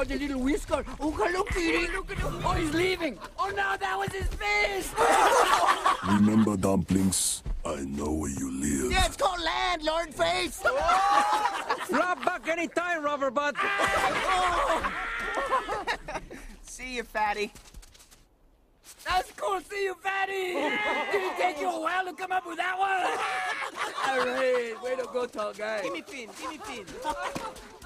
the little whisker. Oh, hello, Kitty. Look at him. Oh, he's leaving. Oh, no, that was his face. Remember, Dumplings? I know where you live. Yeah, it's called land, Lord Face. Drop back any time, rubber butt. See you, fatty. That's cool. See you, fatty. Did it take you a while to come up with that one? All right. Way to go, tall guy. Give me pin.